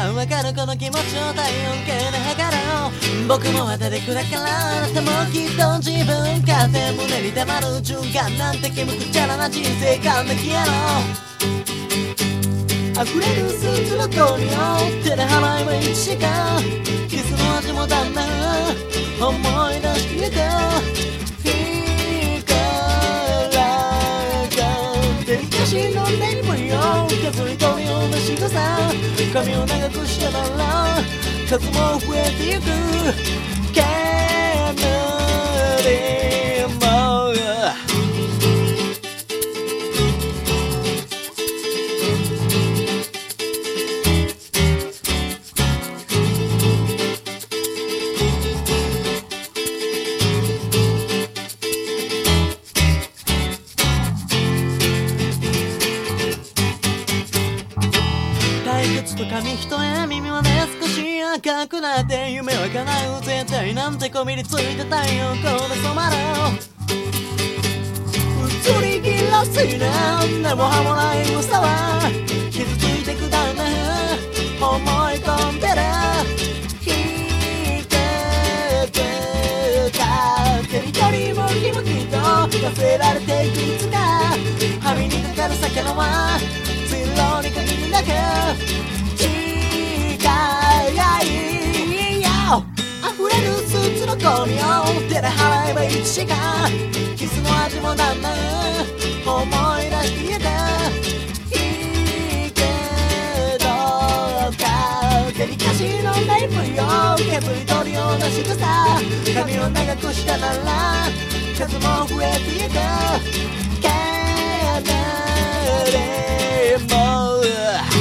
番わかるこの気持ちを体温計で測ろう。僕も当ててくだからあなたもきっと自分勝手胸に溜まる循環なんて気むくちゃらな人生感で消えろ。溢れるスーツの通りを手で払えば1時間キスの味もだんだん思い出してた。デリカシーのネイルよ削り取るような仕草髪を長くしたなら数も増えてゆく煙も退屈と紙一重耳はね少し赤くなって夢は叶う絶対なんてこびりついた太陽光で染まる移り気らしいねでも歯もない嘘は傷ついてくだね思い込んでる引けてたテリトリーも気もきっと忘れられていくいつか歯にかかる魚は通路に限りなく近いよ溢れるスーツのゴミを手で払えば1時間キスの味もだんだん思い出していたいいけどかデリカシーのネイルよ削り取るような仕草髪を長くしたなら数も増えていく煙も